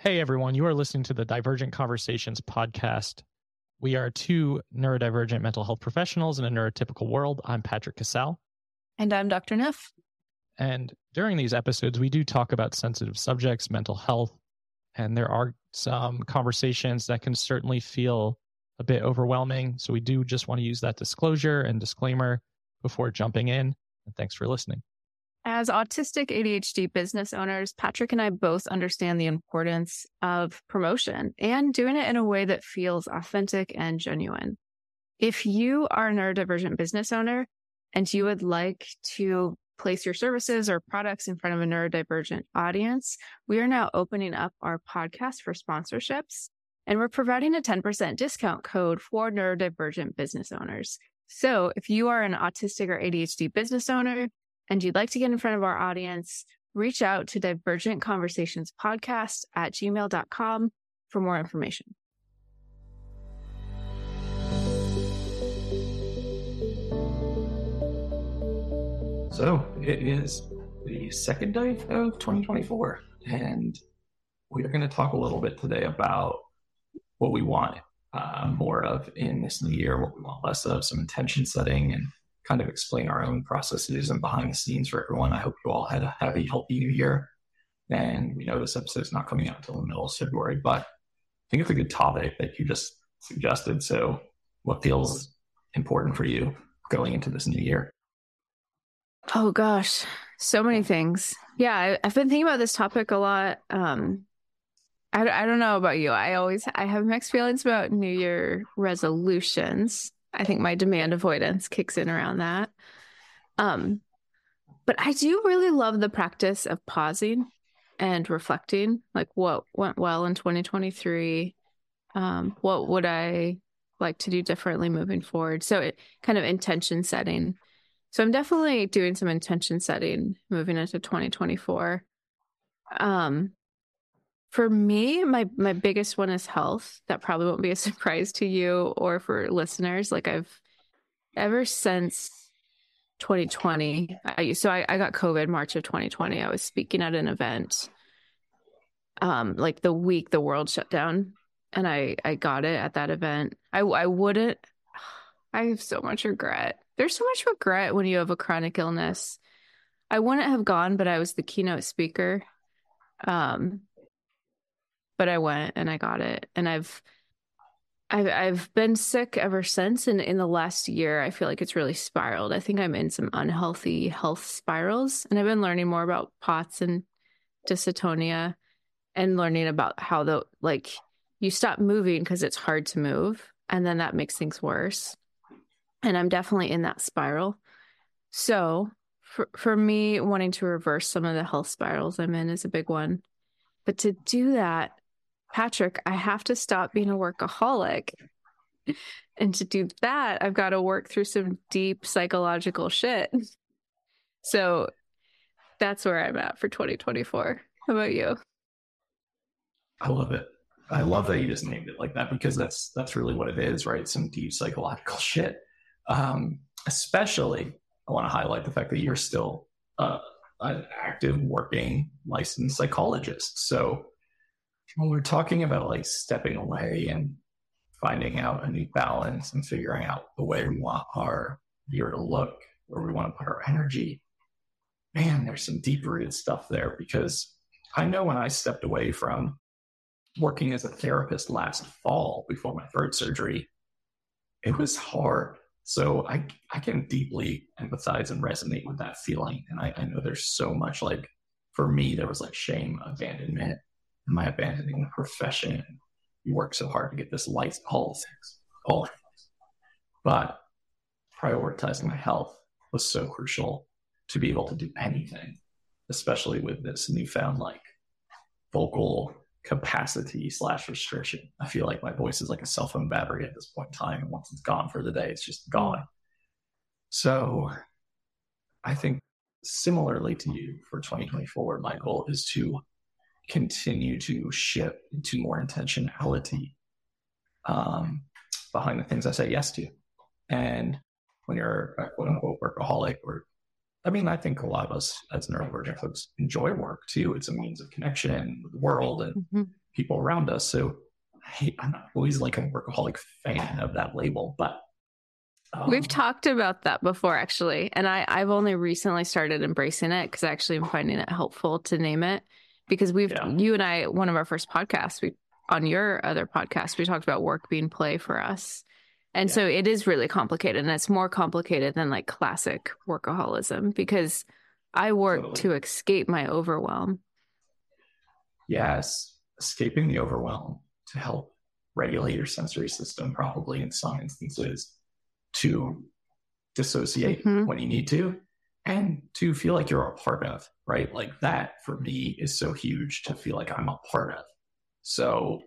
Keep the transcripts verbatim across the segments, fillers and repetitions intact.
Hey everyone, you are listening to the Divergent Conversations podcast. We are two neurodivergent mental health professionals in a neurotypical world. I'm Patrick Cassell. And I'm Doctor Neff. And during these episodes, we do talk about sensitive subjects, mental health, and there are some conversations that can certainly feel a bit overwhelming. So we do just want to use that disclosure and disclaimer before jumping in. And thanks for listening. As autistic A D H D business owners, Patrick and I both understand the importance of promotion and doing it in a way that feels authentic and genuine. If you are a neurodivergent business owner and you would like to place your services or products in front of a neurodivergent audience, we are now opening up our podcast for sponsorships, and we're providing a ten percent discount code for neurodivergent business owners. So if you are an autistic or A D H D business owner and you'd like to get in front of our audience, reach out to Divergent Conversations Podcast at gmail dot com for more information. So it is the second day of twenty twenty-four, and we are going to talk a little bit today about what we want uh, more of in this new year, what we want less of, some intention setting, and kind of explain our own processes and behind the scenes for everyone. I hope you all had a happy, healthy new year. And we know this episode is not coming out until the middle of February, but I think it's a good topic that you just suggested. So what feels important for you going into this new year? Oh gosh, so many things. Yeah, I, I've been thinking about this topic a lot. Um, I, I don't know about you. I always, I have mixed feelings about New Year resolutions. I think my demand avoidance kicks in around that. Um, but I do really love the practice of pausing and reflecting, like what went well in twenty twenty-three. Um, what would I like to do differently moving forward? So it kind of intention setting. So I'm definitely doing some intention setting moving into twenty twenty-four. Um, For me, my, my biggest one is health. That probably won't be a surprise to you or for listeners. Like I've, ever since twenty twenty, I, so I, I got COVID March of twenty twenty. I was speaking at an event, um, like the week the world shut down, and I, I got it at that event. I, I wouldn't, I have so much regret. There's so much regret when you have a chronic illness. I wouldn't have gone, but I was the keynote speaker. Um, But I went and I got it. And I've I've I've been sick ever since. And in the last year, I feel like it's really spiraled. I think I'm in some unhealthy health spirals. And I've been learning more about POTS and dysautonia and learning about how the like you stop moving because it's hard to move. And then that makes things worse. And I'm definitely in that spiral. So for for me, wanting to reverse some of the health spirals I'm in is a big one. But to do that, Patrick, I have to stop being a workaholic. And to do that, I've got to work through some deep psychological shit. So that's where I'm at for twenty twenty-four. How about you? I love it. I love that you just named it like that, because that's that's really what it is, right? Some deep psychological shit. Um, especially, I want to highlight the fact that you're still uh, an active working licensed psychologist. So when we're talking about like stepping away and finding out a new balance and figuring out the way we want our year to look, where we want to put our energy, man, there's some deep rooted stuff there. Because I know when I stepped away from working as a therapist last fall before my throat surgery, it was hard. So I I can deeply empathize and resonate with that feeling. And I, I know there's so much, like, for me, there was like shame, abandonment. Am I abandoning the profession? You work so hard to get this life, all things, all things. But prioritizing my health was so crucial to be able to do anything, especially with this newfound like vocal capacity slash restriction. I feel like my voice is like a cell phone battery at this point in time. And once it's gone for the day, it's just gone. So I think similarly to you, for twenty twenty-four, my goal is to continue to shift into more intentionality um, behind the things I say yes to. And when you're a quote unquote workaholic, or I mean, I think a lot of us as neurodivergent folks enjoy work too. It's a means of connection with the world and mm-hmm. people around us. So I, I'm not always like a workaholic fan of that label, but um, we've talked about that before, actually. And I, I've only recently started embracing it because actually I'm finding it helpful to name it, because we've, yeah. you and I, one of our first podcasts, we on your other podcast, we talked about work being play for us. And yeah. so it is really complicated, and it's more complicated than like classic workaholism, because I work totally. to escape my overwhelm. Yes. Escaping the overwhelm to help regulate your sensory system, probably in some instances, to dissociate mm-hmm. when you need to, and to feel like you're a part of, right? Like that for me is so huge, to feel like I'm a part of. So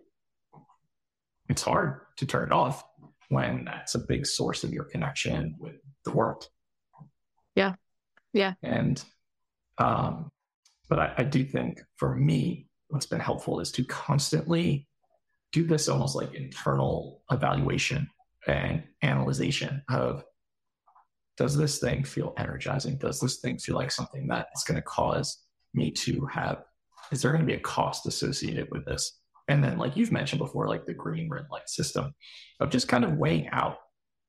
it's hard to turn it off when that's a big source of your connection with the world. Yeah. Yeah. And, um, but I, I do think for me, what's been helpful is to constantly do this almost like internal evaluation and analyzation of, does this thing feel energizing? Does this thing feel like something that is going to cause me to have, is there going to be a cost associated with this? And then, like you've mentioned before, like the green red light system of just kind of weighing out,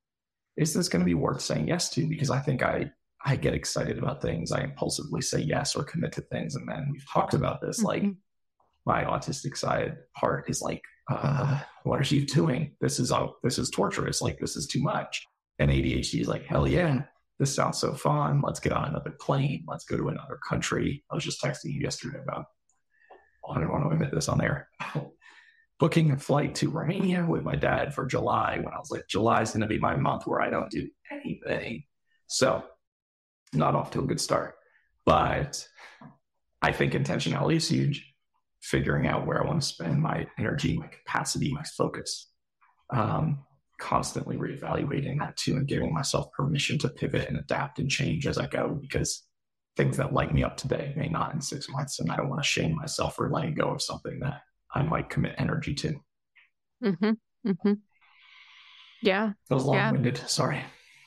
is this going to be worth saying yes to? Because I think I, I get excited about things. I impulsively say yes or commit to things. And then we've talked about this, mm-hmm. like my autistic side part is like, uh, what are you doing? This is, all, this is torturous. Like, this is too much. And A D H D is like, hell yeah, this sounds so fun. Let's get on another plane. Let's go to another country. I was just texting you yesterday about, I don't want to admit this on air, booking a flight to Romania with my dad for July, when I was like, July is going to be my month where I don't do anything. So not off to a good start, but I think intentionality is huge. Figuring out where I want to spend my energy, my capacity, my focus, um, constantly reevaluating that too, and giving myself permission to pivot and adapt and change as I go, because things that light me up today may not in six months. And I don't want to shame myself for letting go of something that I might commit energy to. Mm-hmm. Mm-hmm. Yeah. That was long-winded. Yeah. Sorry.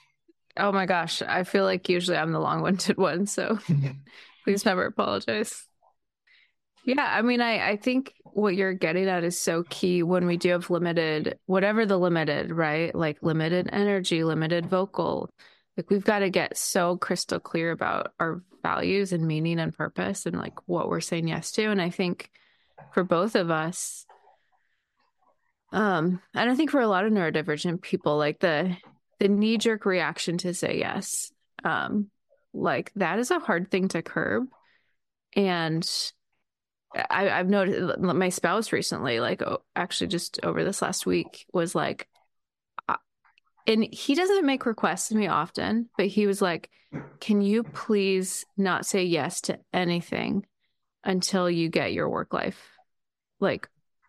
Oh my gosh. I feel like usually I'm the long-winded one. So please never apologize. Yeah. I mean, I, I think what you're getting at is so key when we do have limited, whatever the limited, right? Like limited energy, limited vocal. Like we've got to get so crystal clear about our values and meaning and purpose and like what we're saying yes to. And I think for both of us, um, and I think for a lot of neurodivergent people, like the the knee-jerk reaction to say yes, um, like that is a hard thing to curb. And I, I've noticed my spouse recently, like oh, actually just over this last week, was like, uh, and he doesn't make requests to me often, but he was like, can you please not say yes to anything until you get your work life like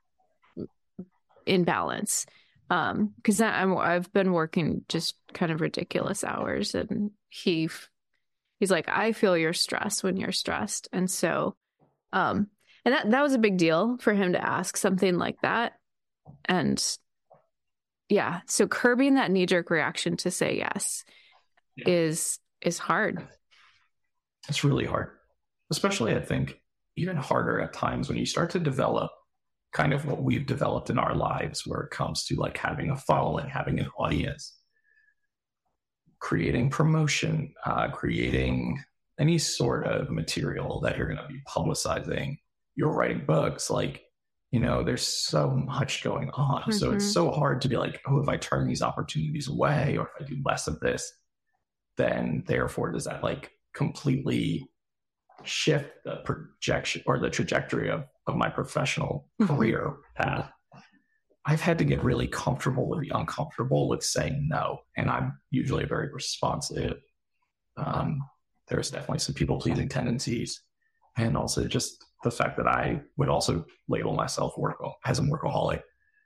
in balance? Um, because I'm I've been working just kind of ridiculous hours, and he he's like, I feel your stress when you're stressed, and so um. And that, that was a big deal for him to ask something like that. And yeah, so curbing that knee-jerk reaction to say yes yeah. is is hard. It's really hard. Especially, I think, even harder at times when you start to develop kind of what we've developed in our lives, where it comes to like having a following, having an audience, creating promotion, uh, creating any sort of material that you're going to be publicizing. You're writing books, like, you know, there's so much going on. Mm-hmm. So it's so hard to be like, oh, if I turn these opportunities away, or if I do less of this, then therefore does that like completely shift the projection or the trajectory of, of my professional mm-hmm. career path? I've had to get really comfortable with the uncomfortable with saying no. And I'm usually very responsive. Um, there's definitely some people pleasing tendencies. And also just the fact that I would also label myself work as a workaholic.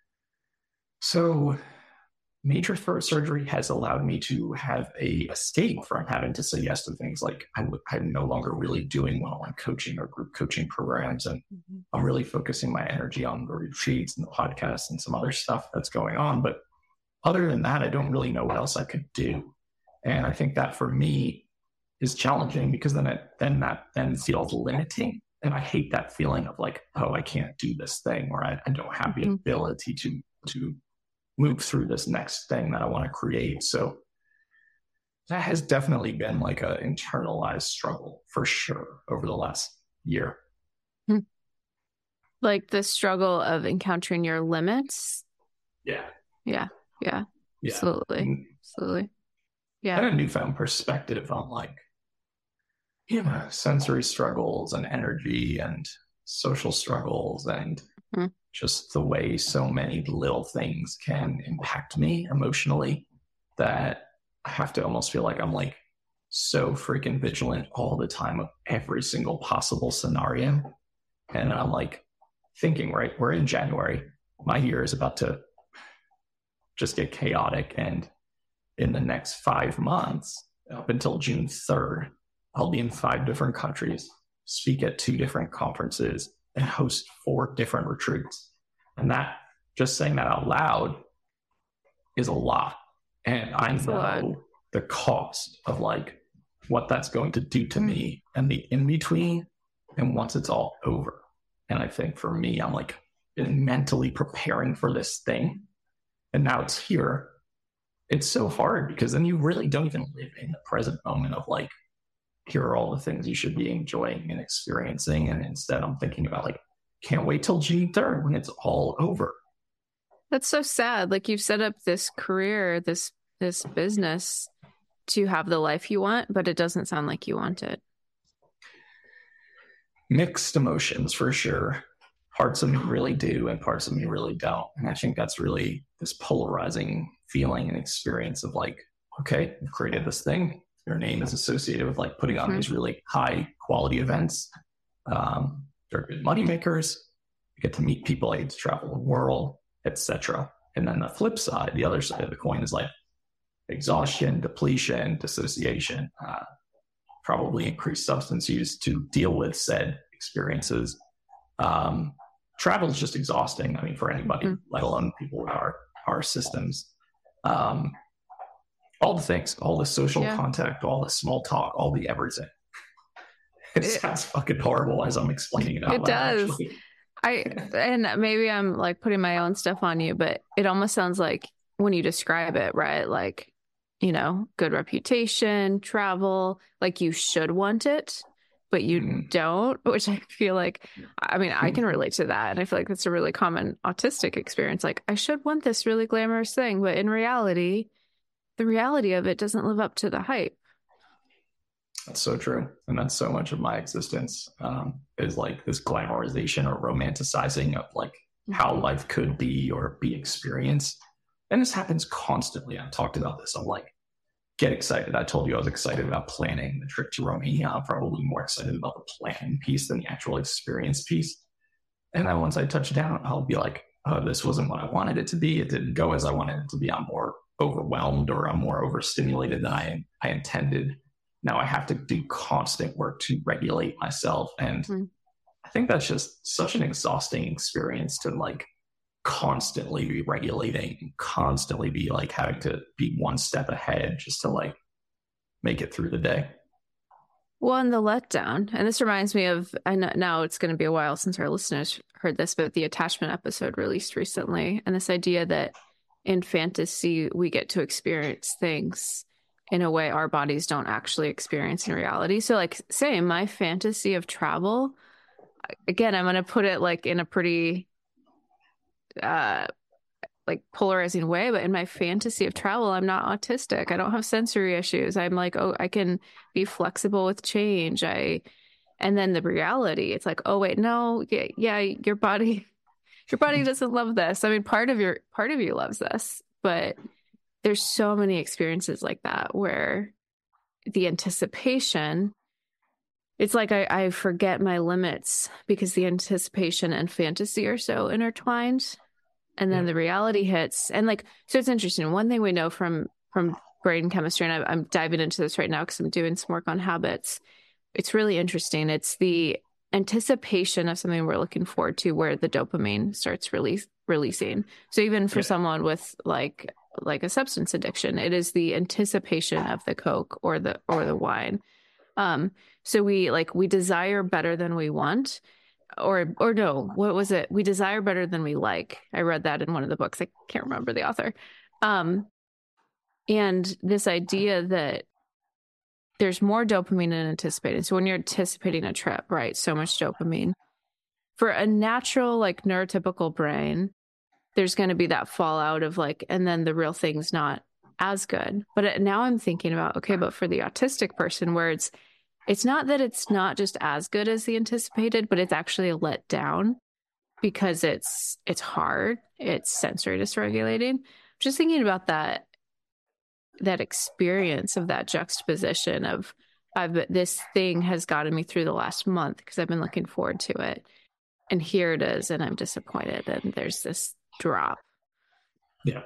So major throat surgery has allowed me to have a escape from having to say yes to things like I'm, I'm no longer really doing one-on-one coaching or group coaching programs. And mm-hmm. I'm really focusing my energy on the retreats and the podcasts and some other stuff that's going on. But other than that, I don't really know what else I could do. And I think that for me is challenging, because then it then that then feels limiting And I hate that feeling of like, oh, I can't do this thing, or I, I don't have the mm-hmm. ability to to move through this next thing that I want to create. So that has definitely been like an internalized struggle for sure over the last year. Like the struggle of encountering your limits. Yeah. Yeah. Yeah. yeah. Absolutely. And Absolutely. Yeah. And a newfound perspective on like, you know, sensory struggles and energy and social struggles and mm-hmm. just the way so many little things can impact me emotionally that I have to almost feel like I'm like so freaking vigilant all the time of every single possible scenario. And I'm like thinking, right, we're in January. My year is about to just get chaotic. And in the next five months, up until June third, I'll be in five different countries, speak at two different conferences, and host four different retreats. And that, just saying that out loud, is a lot. And I that's know the cost of like what that's going to do to me and the in-between and once it's all over. And I think for me, I'm like been mentally preparing for this thing. And now it's here. It's so hard because then you really don't even live in the present moment of like, here are all the things you should be enjoying and experiencing. And instead I'm thinking about like, can't wait till June third when it's all over. That's so sad. Like you've set up this career, this this business to have the life you want, but it doesn't sound like you want it. Mixed emotions for sure. Parts of me really do and parts of me really don't. And I think that's really this polarizing feeling and experience of like, okay, you've created this thing. Your name is associated with like putting on mm-hmm. these really high quality events. Um, they're good money makers. You get to meet people, I get to travel the world, et cetera. And then the flip side, the other side of the coin is like exhaustion, depletion, dissociation, uh, probably increased substance use to deal with said experiences. Um, travel is just exhausting. I mean, for anybody, mm-hmm. let alone people with our, our systems. Um, all the things, all the social yeah. contact, all the small talk, all the everything. It, it sounds fucking horrible as I'm explaining it out It loud, does. Actually. I and maybe I'm like putting my own stuff on you, but it almost sounds like when you describe it, right? Like, you know, good reputation, travel, like you should want it, but you mm. don't, which I feel like, I mean, I can relate to that. And I feel like that's a really common autistic experience. Like, I should want this really glamorous thing, but in reality, the reality of it doesn't live up to the hype. That's so true. And that's so much of my existence um, is like this glamorization or romanticizing of like how life could be or be experienced. And this happens constantly. I've talked about this. I'm like, get excited. I told you I was excited about planning the trip to Romania. I'm probably more excited about the planning piece than the actual experience piece. And then once I touch down, I'll be like, oh, this wasn't what I wanted it to be. It didn't go as I wanted it to be. I'm more overwhelmed or I'm more overstimulated than I, I intended. Now I have to do constant work to regulate myself. And mm-hmm. I think that's just such an exhausting experience to like constantly be regulating and constantly be like having to be one step ahead just to like make it through the day. Well, and the letdown, and this reminds me of, I know now it's going to be a while since our listeners heard this, but the attachment episode released recently, and this idea that in fantasy, we get to experience things in a way our bodies don't actually experience in reality. So like, say my fantasy of travel, again, I'm going to put it like in a pretty uh, like polarizing way, but in my fantasy of travel, I'm not autistic. I don't have sensory issues. I'm like, oh, I can be flexible with change. I, and then the reality, it's like, oh wait, no, yeah, yeah your body, your body doesn't love this. I mean, part of your, part of you loves this, but there's so many experiences like that where the anticipation, it's like I, I forget my limits because the anticipation and fantasy are so intertwined. And then yeah. the reality hits. And like, so it's interesting. One thing we know from, from brain chemistry, and I, I'm diving into this right now because I'm doing some work on habits. It's really interesting. It's the anticipation of something we're looking forward to where the dopamine starts release, releasing. So even for yeah. someone with like, like a substance addiction, it is the anticipation of the Coke or the, or the wine. Um, so we like we desire better than we want, or or no, what was it? We desire better than we like. I read that in one of the books. I can't remember the author. Um, and this idea that there's more dopamine in anticipating. So when you're anticipating a trip, right? So much dopamine. For a natural, like neurotypical brain, there's going to be that fallout of like, and then the real thing's not as good. But now I'm thinking about, okay, but for the autistic person where it's, it's not that it's not just as good as the anticipated, but it's actually a letdown because it's, it's hard. It's sensory dysregulating. Just thinking about that, that experience of that juxtaposition of I've, this thing has gotten me through the last month because I've been looking forward to it. And here it is. And I'm disappointed. And there's this drop. Yeah.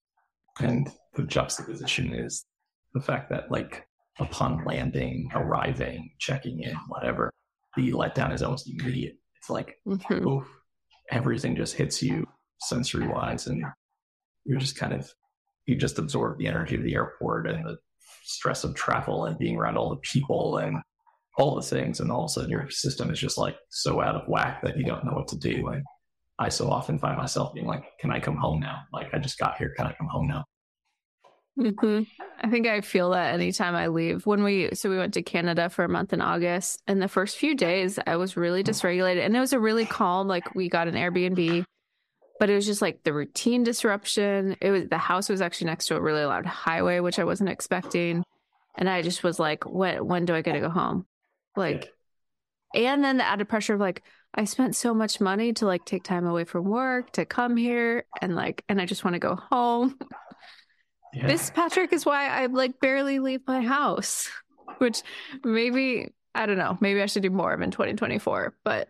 And the juxtaposition is the fact that like upon landing, arriving, checking in, whatever, the letdown is almost immediate. It's like, mm-hmm. oof, everything just hits you sensory wise. And you're just kind of, you just absorb the energy of the airport and the stress of travel and being around all the people and all the things. And all of a sudden your system is just like so out of whack that you don't know what to do. And I so often find myself being like, can I come home now? Like I just got here. Can I come home now? Mm-hmm. I think I feel that anytime I leave. When we, so we went to Canada for a month in August, and the first few days I was really dysregulated, and it was a really calm, like we got an Airbnb, but it was just like the routine disruption. It was, the house was actually next to a really loud highway, which I wasn't expecting. And I just was like, when, when do I get to go home? Like, and then the added pressure of like, I spent so much money to like take time away from work to come here, and like, and I just want to go home. Yeah. This, Patrick, is why I like barely leave my house, which maybe, I don't know, maybe I should do more of in twenty twenty-four, but.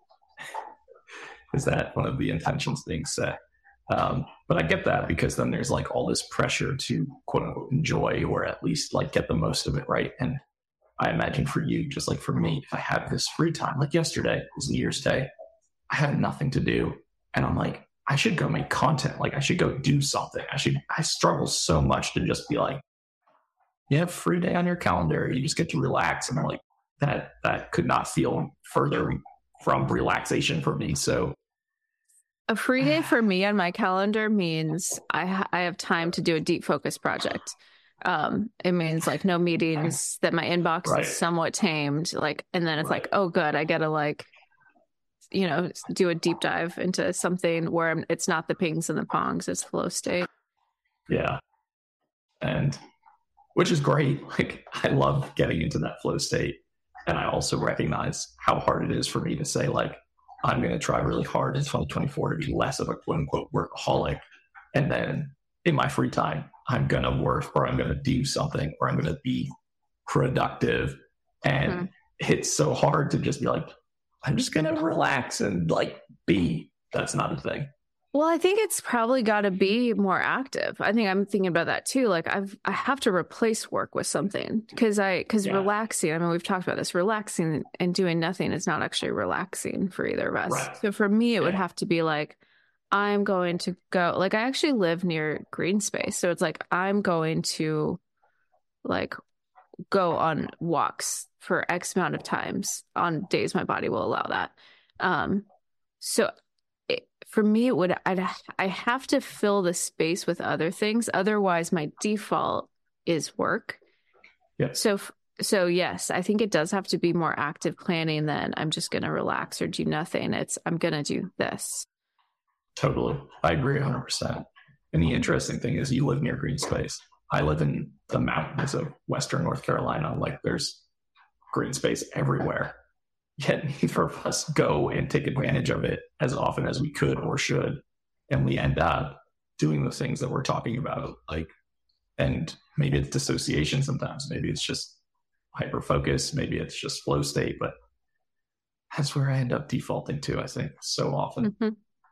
Is that one of the intentions being set? Um, but I get that, because then there's like all this pressure to quote unquote enjoy, or at least like get the most of it, right? And I imagine for you, just like for me, if I have this free time, like yesterday was New Year's Day, I had nothing to do. And I'm like, I should go make content. Like I should go do something. I should, I struggle so much to just be like, you have a free day on your calendar. You just get to relax. And I'm like, that, that could not feel further from relaxation for me. So a free day for me on my calendar means I ha- I have time to do a deep focus project. Um, it means like no meetings, that my inbox right. is somewhat tamed, like, and then it's right. like, oh, good. I got to like, you know, do a deep dive into something where I'm, it's not the pings and the pongs, it's flow state. Yeah. And which is great. Like, I love getting into that flow state. And I also recognize how hard it is for me to say, like, I'm going to try really hard in twenty twenty-four to be less of a quote unquote workaholic. And then in my free time, I'm going to work, or I'm going to do something, or I'm going to be productive. And mm-hmm. it's so hard to just be like, I'm just going to relax and like be. That's not a thing. Well, I think it's probably got to be more active. I think I'm thinking about that too. Like I've, I have to replace work with something, because I, because yeah. relaxing, I mean, we've talked about this, relaxing and doing nothing is not actually relaxing for either of us. Right. So for me, it yeah. would have to be like, I'm going to go, like, I actually live near green space. So it's like, I'm going to like go on walks for X amount of times on days my body will allow that. Um, so it, for me, it would, I'd, I have to fill the space with other things. Otherwise my default is work. Yep. So, so yes, I think it does have to be more active planning than I'm just going to relax or do nothing. It's, I'm going to do this. Totally. I agree one hundred percent. And the interesting thing is you live near green space. I live in the mountains of Western North Carolina. Like there's green space everywhere. Yet neither of us go and take advantage of it as often as we could or should. And we end up doing the things that we're talking about. Like, and maybe it's dissociation sometimes. Maybe it's just hyper focus. Maybe it's just flow state. But that's where I end up defaulting to, I think, so often. Mm-hmm.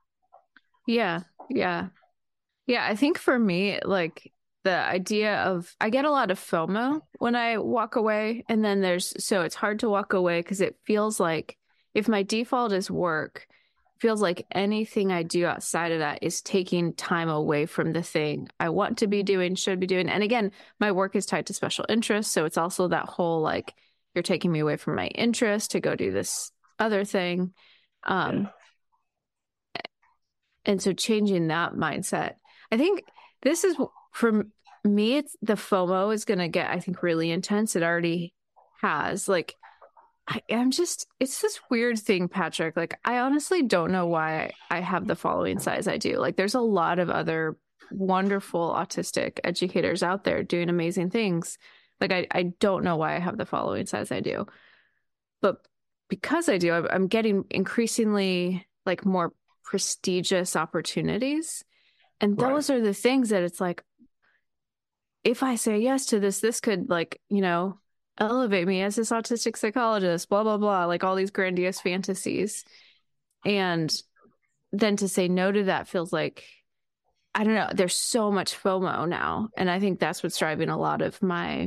Yeah. Yeah. Yeah. I think for me, like the idea of, I get a lot of FOMO when I walk away. And then there's, so it's hard to walk away because it feels like if my default is work, it feels like anything I do outside of that is taking time away from the thing I want to be doing, should be doing. And again, my work is tied to special interests. So it's also that whole like, you're taking me away from my interest to go do this other thing. Um, yeah. And so changing that mindset, I think this is, for me, it's the FOMO is going to get, I think, really intense. It already has. Like, I, I'm just, it's this weird thing, Patrick. Like, I honestly don't know why I have the following size I do. Like, there's a lot of other wonderful autistic educators out there doing amazing things. Like, I, I don't know why I have the following size I do. But because I do, I'm getting increasingly like more prestigious opportunities. And those right. are the things that it's like, if I say yes to this, this could, like, you know, elevate me as this autistic psychologist, blah, blah, blah, like all these grandiose fantasies. And then to say no to that feels like, I don't know, there's so much FOMO now. And I think that's what's driving a lot of my,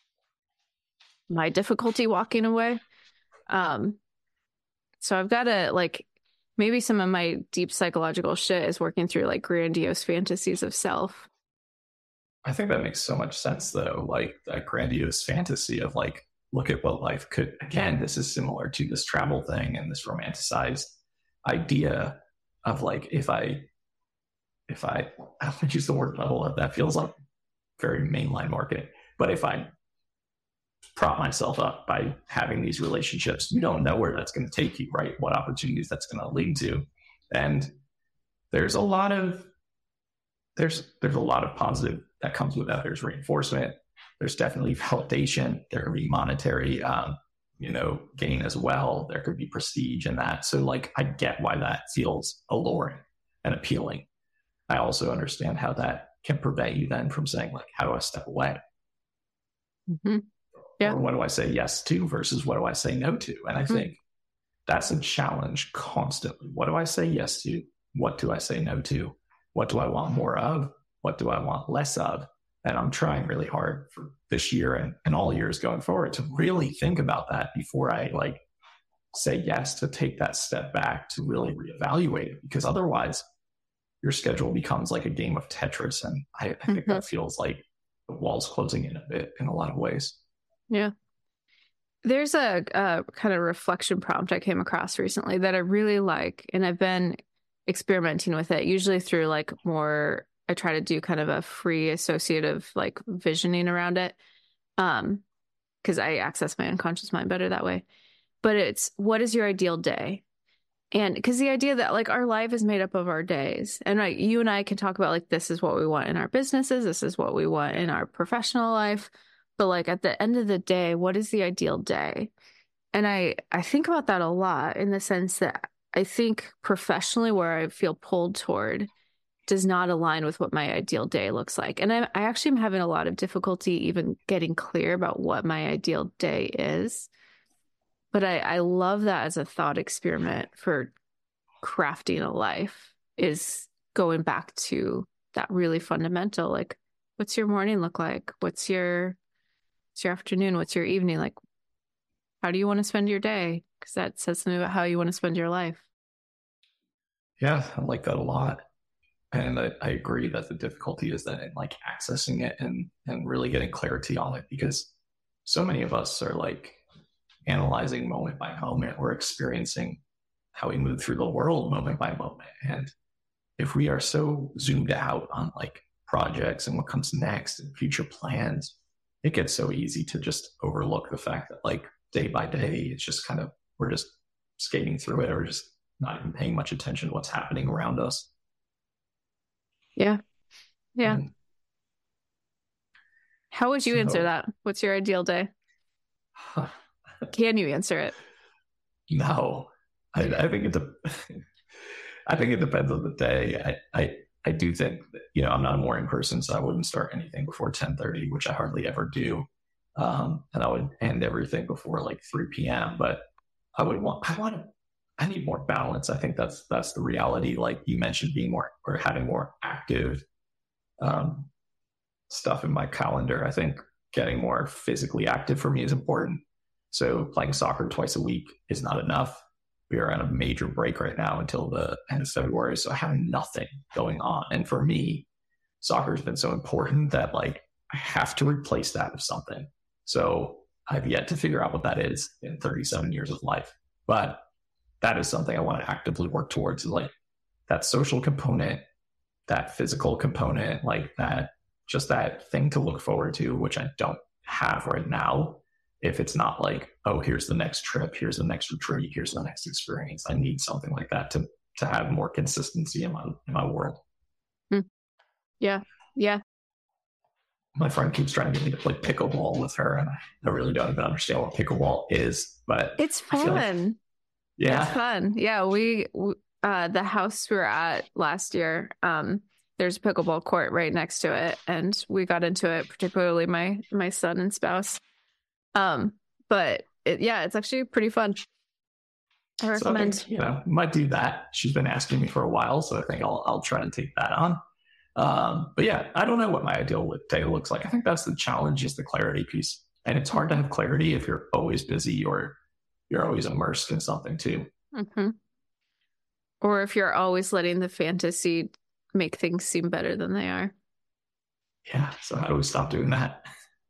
my difficulty walking away. Um, so I've got to, like, maybe some of my deep psychological shit is working through like grandiose fantasies of self. I think that makes so much sense, though. Like that grandiose fantasy of like, look at what life could, again, this is similar to this travel thing and this romanticized idea of like, if I, if I, I don't want to use the word level up, that feels like very mainline marketing. But if I prop myself up by having these relationships, you don't know where that's going to take you, right? What opportunities that's going to lead to. And there's a lot of, there's, there's a lot of positive that comes with that. There's reinforcement. There's definitely validation. There could be monetary, um, you know, gain as well. There could be prestige in that. So like, I get why that feels alluring and appealing. I also understand how that can prevent you then from saying like, how do I step away? Mm-hmm. Yeah. Or what do I say yes to versus what do I say no to? And I mm-hmm. think that's a challenge constantly. What do I say yes to? What do I say no to? What do I want more of? What do I want less of? And I'm trying really hard for this year and, and all years going forward to really think about that before I like say yes, to take that step back, to really reevaluate it, because otherwise your schedule becomes like a game of Tetris. And I, I think mm-hmm. that feels like the wall's closing in a bit in a lot of ways. Yeah. There's a, a kind of reflection prompt I came across recently that I really like, and I've been experimenting with it, usually through like more, I try to do kind of a free associative like visioning around it. Um, because I access my unconscious mind better that way. But it's, what is your ideal day? And because the idea that like our life is made up of our days, and like you and I can talk about like, this is what we want in our businesses, this is what we want in our professional life. But like at the end of the day, what is the ideal day? And I, I think about that a lot, in the sense that I think professionally where I feel pulled toward does not align with what my ideal day looks like. And I, I actually am having a lot of difficulty even getting clear about what my ideal day is. But I, I love that as a thought experiment for crafting a life, is going back to that really fundamental, like, what's your morning look like? What's your, what's your afternoon? What's your evening? Like, how do you want to spend your day? Because that says something about how you want to spend your life. Yeah, I like that a lot. And I, I agree that the difficulty is that in like accessing it and, and really getting clarity on it, because so many of us are like analyzing moment by moment. We're experiencing how we move through the world moment by moment. And if we are so zoomed out on like projects and what comes next and future plans, it gets so easy to just overlook the fact that like day by day, it's just kind of, we're just skating through it, or just not even paying much attention to what's happening around us. Yeah. Yeah. And how would you so, answer that? What's your ideal day? Huh. Can you answer it? No, I, I think it. De- I think it depends on the day. I, I, I do think that, you know, I'm not a morning person, so I wouldn't start anything before ten thirty, which I hardly ever do. Um, and I would end everything before like three p.m. But I would want. I want to. I need more balance. I think that's that's the reality. Like you mentioned, being more or having more active um, stuff in my calendar. I think getting more physically active for me is important. So playing soccer twice a week is not enough. We are on a major break right now until the end of February. So I have nothing going on. And for me, soccer has been so important that like I have to replace that with something. So I've yet to figure out what that is in thirty-seven years of life. But that is something I want to actively work towards, is like that social component, that physical component, like that, just that thing to look forward to, which I don't have right now. If it's not like, oh, here's the next trip, here's the next retreat, here's the next experience. I need something like that to to have more consistency in my in my world. Hmm. Yeah. Yeah. My friend keeps trying to get me to play pickleball with her, and I really don't even understand what pickleball is, but it's fun. Like, yeah. It's fun. Yeah. We, uh, the house we were at last year, um, there's a pickleball court right next to it. And we got into it, particularly my, my son and spouse. Um, but it, yeah, it's actually pretty fun. I recommend. So I think, you know, might do that. She's been asking me for a while, so I think I'll, I'll try and take that on. Um, but yeah, I don't know what my ideal day looks like. I think that's the challenge, is the clarity piece. And it's hard to have clarity if you're always busy or you're always immersed in something too. Mm-hmm. Or if you're always letting the fantasy make things seem better than they are. Yeah. So how do we stop doing that?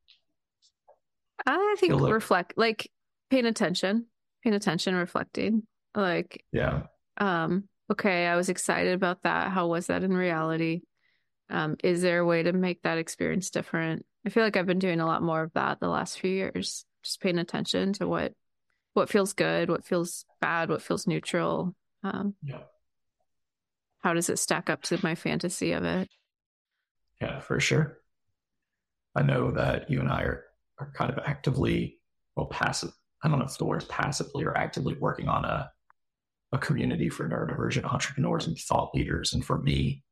I think like, reflect, like paying attention, paying attention, reflecting. Like, yeah. Um, okay, I was excited about that. How was that in reality? Um, is there a way to make that experience different? I feel like I've been doing a lot more of that the last few years, just paying attention to what what feels good, what feels bad, what feels neutral. Um, yeah. How does it stack up to my fantasy of it? Yeah, for sure. I know that you and I are, are kind of actively, well, passive. I don't know if the word passively or actively working on a a community for neurodivergent entrepreneurs and thought leaders. And for me,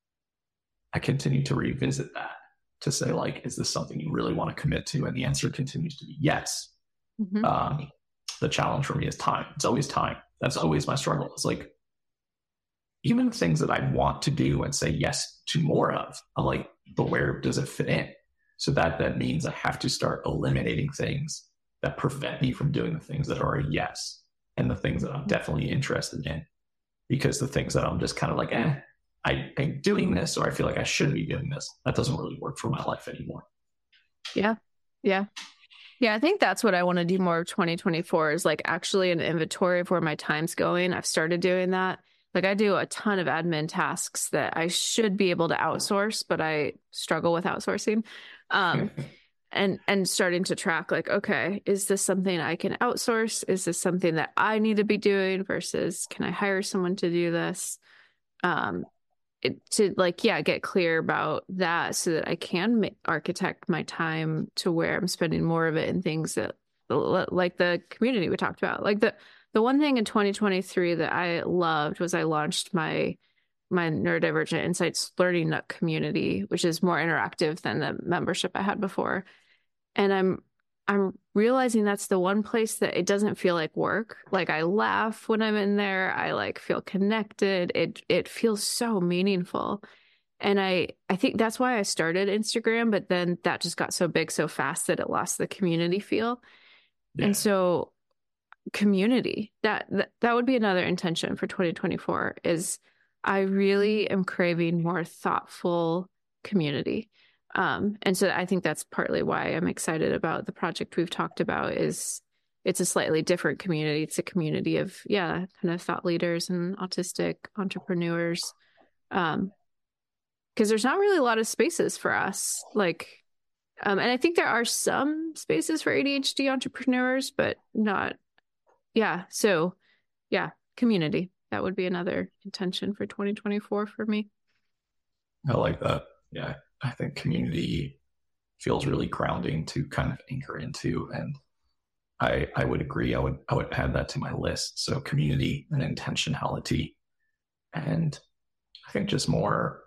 I continue to revisit that to say, like, is this something you really want to commit to? And the answer continues to be yes. Mm-hmm. Um, the challenge for me is time. It's always time. That's always my struggle. It's like, even things that I want to do and say yes to more of, I'm like, but where does it fit in? So that, that means I have to start eliminating things that prevent me from doing the things that are a yes, and the things that I'm definitely interested in. Because the things that I'm just kind of like, eh, I, I'm doing this, or I feel like I should be doing this, that doesn't really work for my life anymore. Yeah. Yeah. Yeah. I think that's what I want to do more of twenty twenty-four, is like actually an inventory of where my time's going. I've started doing that. Like I do a ton of admin tasks that I should be able to outsource, but I struggle with outsourcing. Um, and, and starting to track, like, okay, is this something I can outsource? Is this something that I need to be doing versus can I hire someone to do this? Um, it, to like, yeah, get clear about that so that I can ma- architect my time to where I'm spending more of it in things that, like the community we talked about. Like the, the one thing in twenty twenty-three that I loved was I launched my my Neurodivergent Insights Learning Nook community, which is more interactive than the membership I had before. And I'm I'm realizing that's the one place that it doesn't feel like work. Like I laugh when I'm in there. I like feel connected. It it feels so meaningful. And I I think that's why I started Instagram, but then that just got so big so fast that it lost the community feel. Yeah. And so community, that, that that would be another intention for twenty twenty-four, is I really am craving more thoughtful community. Um, and so I think that's partly why I'm excited about the project we've talked about. Is it's a slightly different community. It's a community of, yeah, kind of thought leaders and autistic entrepreneurs. Um, because there's not really a lot of spaces for us. Like, um, and I think there are some spaces for A D H D entrepreneurs, but not, yeah. So yeah, community. That would be another intention for twenty twenty-four for me. I like that. Yeah. I think community feels really grounding to kind of anchor into. And I I would agree. I would I would add that to my list. So community and intentionality. And I think just more,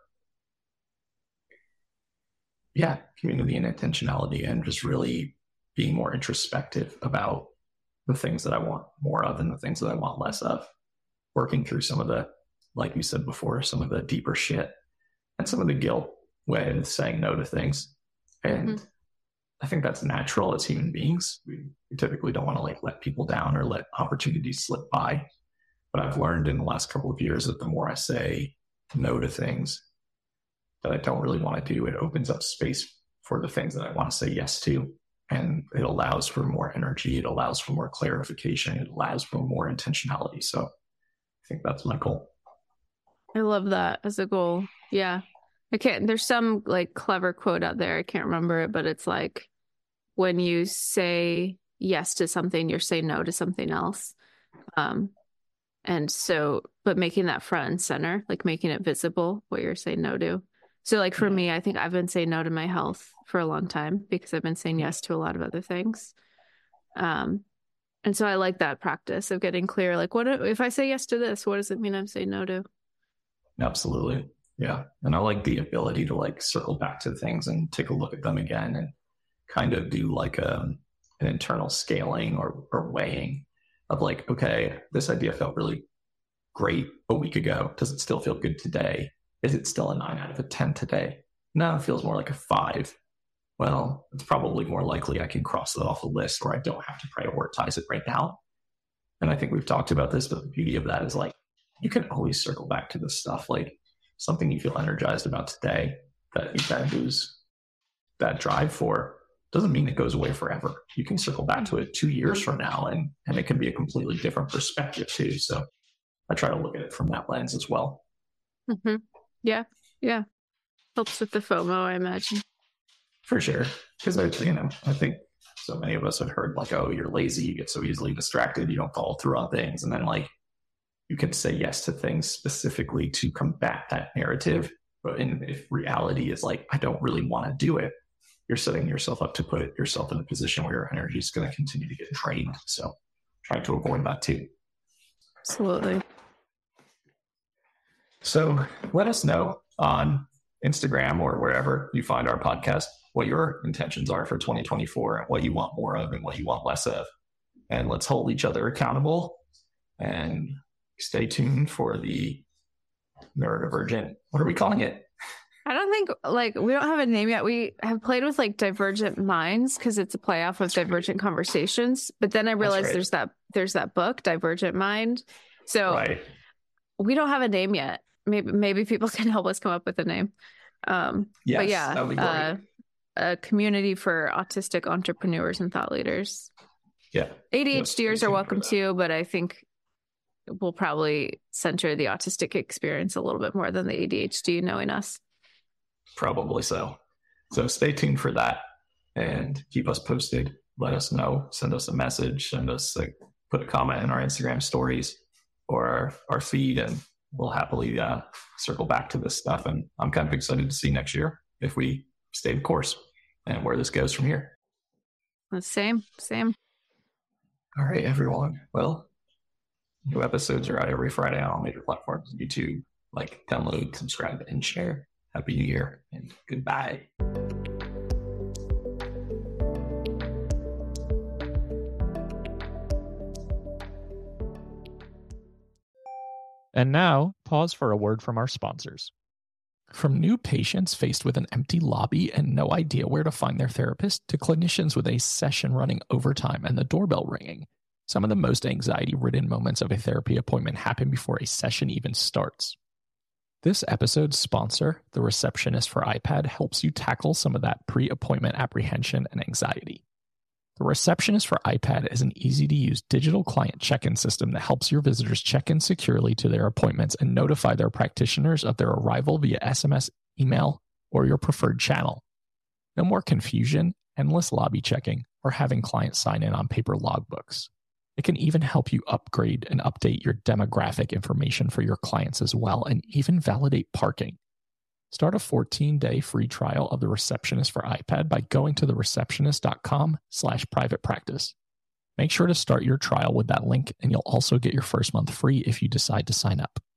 yeah, community and intentionality, and just really being more introspective about the things that I want more of and the things that I want less of. Working through some of the, like you said before, some of the deeper shit and some of the guilt with saying no to things. And mm-hmm. I think that's natural as human beings. We, we typically don't want to like let people down or let opportunities slip by. But I've learned in the last couple of years that the more I say no to things that I don't really want to do, it opens up space for the things that I want to say yes to. and it allows for more energy. It allows for more clarification. It allows for more intentionality. So I think that's my goal. I love that as a goal. Yeah. I can't, there's some like clever quote out there. I can't remember it, but it's like, when you say yes to something, you're saying no to something else. Um, and so, but making that front and center, like making it visible what you're saying no to. So like for me, I think I've been saying no to my health for a long time because I've been saying yes to a lot of other things. Um, and so I like that practice of getting clear. Like, what if I say yes to this? What does it mean I'm saying no to? Absolutely. Yeah. And I like the ability to like circle back to things and take a look at them again and kind of do like a, an internal scaling or, or weighing of like, okay, this idea felt really great a week ago. Does it still feel good today? Is it still a nine out of a ten today? No, it feels more like a five. Well, it's probably more likely I can cross that off the list or I don't have to prioritize it right now. And I think we've talked about this, but the beauty of that is like, you can always circle back to this stuff. Like something you feel energized about today that you kind of lose that drive for doesn't mean it goes away forever. You can circle back to it two years from now and, and it can be a completely different perspective too. So I try to look at it from that lens as well. Mm-hmm. Yeah. Yeah. Helps with the FOMO, I imagine. For sure. Because I, you know, I think so many of us have heard like, oh, you're lazy. You get so easily distracted. You don't follow through on things. And then like, you can say yes to things specifically to combat that narrative. But in, if reality is like, I don't really want to do it, you're setting yourself up to put yourself in a position where your energy is going to continue to get drained. So trying to avoid that too. Absolutely. So let us know on Instagram or wherever you find our podcast what your intentions are for twenty twenty-four and what you want more of and what you want less of. And let's hold each other accountable and stay tuned for the neurodivergent. What are we calling it? I don't think like we don't have a name yet. We have played with like Divergent Minds because it's a play off of Divergent Conversations. But then I realized right. there's that there's that book, Divergent Mind. So right. we don't have a name yet. Maybe maybe people can help us come up with a name. Um, yes, but yeah, that'd be great. Uh, a community for autistic entrepreneurs and thought leaders. Yeah, ADHDers yes, are welcome too, but I think we'll probably center the autistic experience a little bit more than the A D H D, knowing us. Probably so. So stay tuned for that and keep us posted. Let us know. Send us a message. Send us a, put a comment in our Instagram stories or our, our feed, and we'll happily uh, circle back to this stuff. And I'm kind of excited to see next year if we stay the course and where this goes from here. The same, same. All right, everyone. Well, new episodes are out every Friday on all major platforms. YouTube, like, download, subscribe, and share. Happy New Year and goodbye. And now, pause for a word from our sponsors. From new patients faced with an empty lobby and no idea where to find their therapist, to clinicians with a session running overtime and the doorbell ringing, some of the most anxiety-ridden moments of a therapy appointment happen before a session even starts. This episode's sponsor, The Receptionist for iPad, helps you tackle some of that pre-appointment apprehension and anxiety. The Receptionist for iPad is an easy-to-use digital client check-in system that helps your visitors check in securely to their appointments and notify their practitioners of their arrival via S M S, email, or your preferred channel. No more confusion, endless lobby checking, or having clients sign in on paper logbooks. It can even help you upgrade and update your demographic information for your clients as well, and even validate parking. Start a fourteen-day free trial of The Receptionist for iPad by going to thereceptionist.com slash private practice. Make sure to start your trial with that link, and you'll also get your first month free if you decide to sign up.